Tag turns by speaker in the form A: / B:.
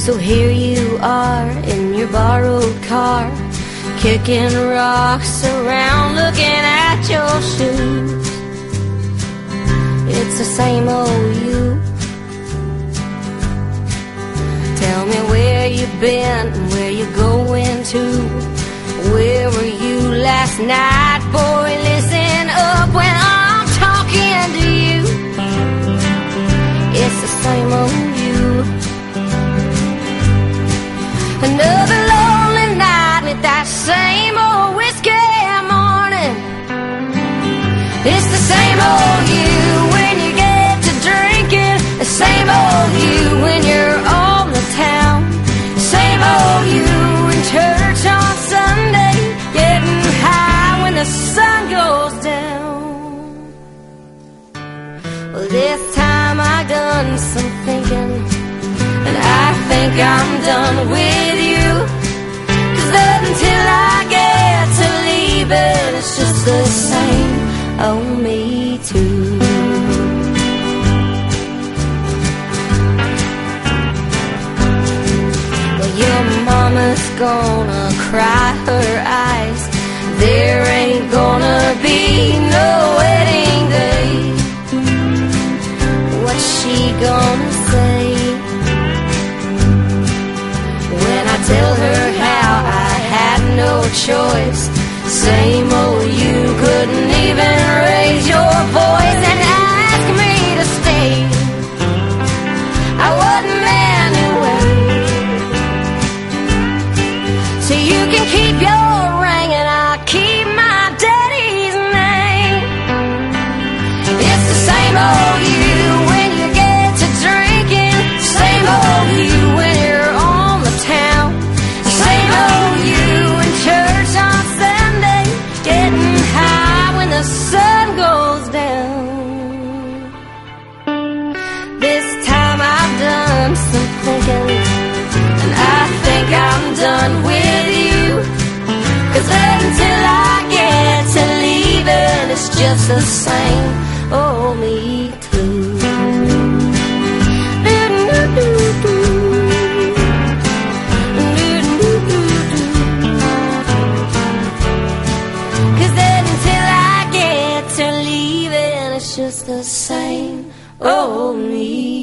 A: So here you are in your borrowed car, kicking rocks around, looking at your shoes. It's the same old you. Tell me where you've been and where you're going to. Where were you last night? Boy, listen up when I'm talking to you. It's the same old you. Another lonely night with that same old whiskey morning. It's the same old you when you get to drinking. The same old you when you're on the town. Same old you in church on Sunday, getting high when the sun goes down. Well, this time I done some thinking, and I think I'm done with you. 'Cause until I get to leaving, it's just the same old me too. Well, your mama's gonna cry her eyes. There ain't gonna be no wedding day. What's she gonna say when I tell her how I had no choice? Same old you couldn't even raise your voice and ask me to stay. I wasn't meant to wait. So you can keep your ring and I'll keep my daddy's name. It's the same old you when you get to drinking. Same old you when you're on the town. Same old you in church on Sunday, getting high when the sun goes down. This time I've done some thinking, and I think I'm done with you. 'Cause until I get to leaving, it's just the same old me too. 'Cause until I get to leaving, it's just the same old me.